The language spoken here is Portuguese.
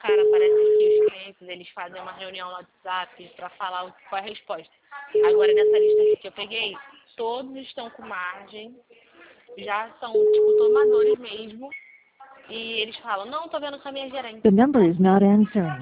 cara, parece que os clientes, eles fazem uma reunião no WhatsApp para falar qual é a resposta. Agora, nessa lista aqui que eu peguei, todos estão com margem, já são, tipo, tomadores mesmo, e eles falam, não, tô vendo com a minha gerente. The number is not answering.